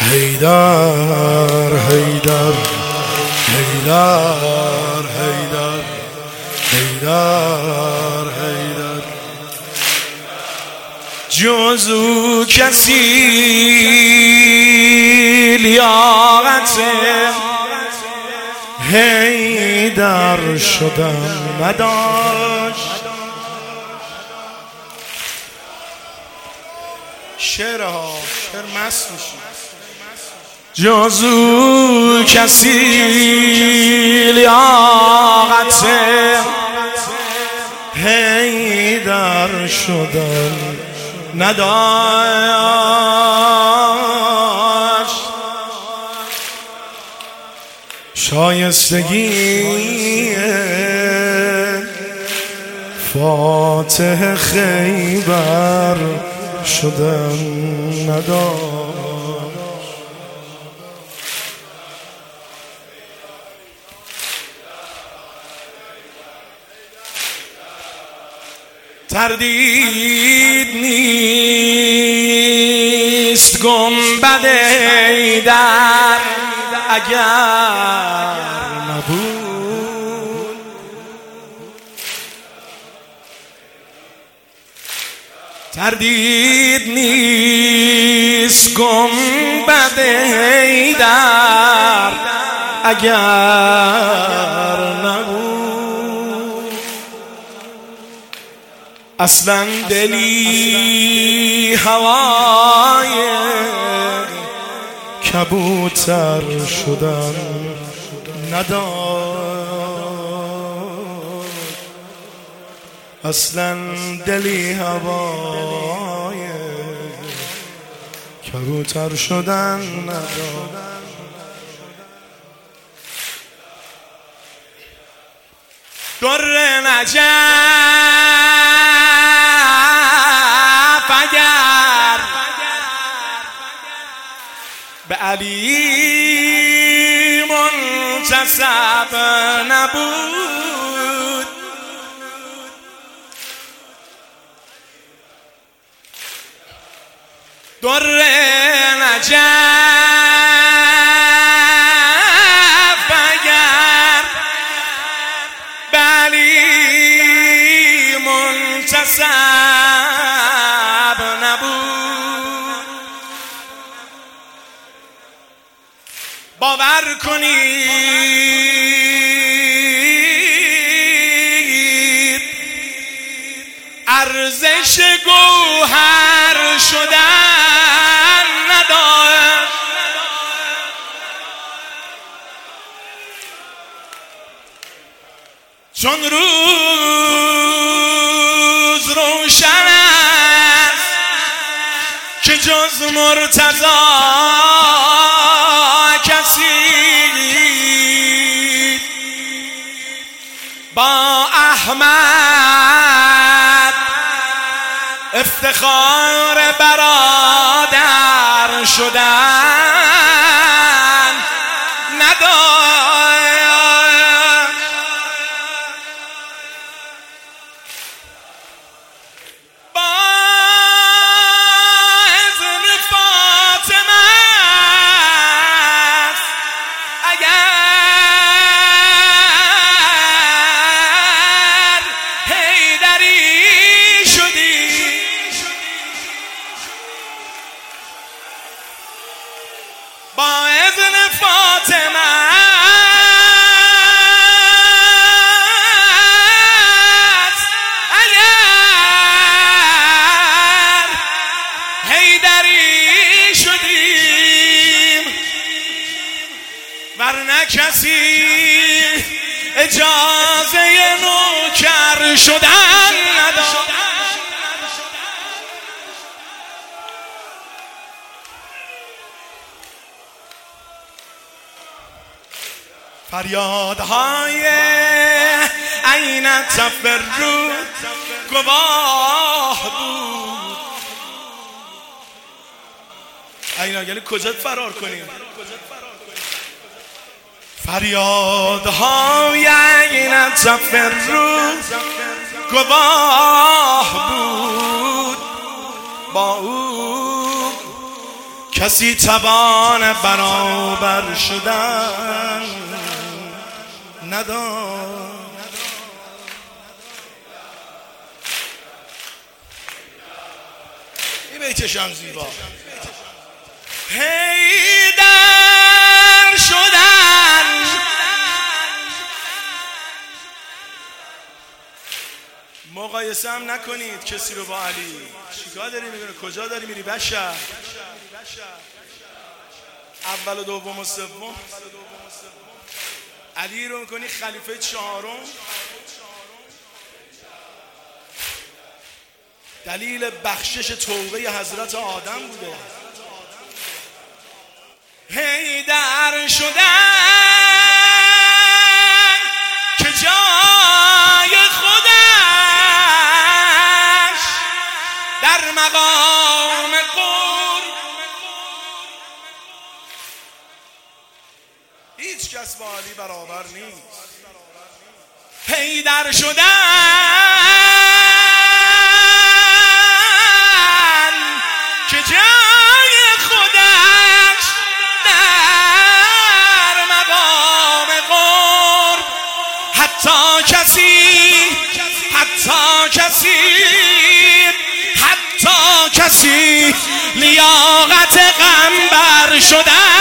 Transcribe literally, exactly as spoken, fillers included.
حیدر حیدر حیدر حیدر حیدر حیدر جز او کسی لیاقت حیدر شدن نداشت. شعرها شعر مست میشی. جز او کسی لیاقت حیدر شدن نداشت. شایستگی فاتح خیبر شدن نداشت. تردید نیست گنبد حیدر اگر نبود. تردید نیست گنبد حیدر اگر نبود. اصلا دلی هوای کبوتر شدن نداشت. اصلا دلی هوای کبوتر شدن نداشت. در نجف اگر به علی منتسب نبود. در نجف اگر به علی منتسب نبود. باور کنید ارزش گوهر شدن نداشت. چون روز روشن است که جز مرتضی کسی با احمد افتخار برادر شدن نداشت. با اذن فاطمه اگر حیدری شدیم ورنه کسی اجازه نوکر شدن نداشت. فریادهای عین تفرد گواه بود. عین یعنی کجا فرار کنیم؟ فریادهای عین تفرد گواه بود. با او کسی توان برابر شدن ندارد. این بیتشم زیبا. حیدر شدن مقایسه هم نکنید کسی رو با علی. چیکار داری میکنه؟ کجا داری میری بشر؟ اول و دوم و سوم علی رو میکنی خلیفه چهارم. دلیل بخشش توبه حضرت آدم بوده. حیدر شدن که جای خودش در مقام قرب هیچ کس با علی برابر نیست. حیدر شدن که جای خودش در مقام قرب حتی کسی حتی کسی حتی کسی لیاقت غم بر شدن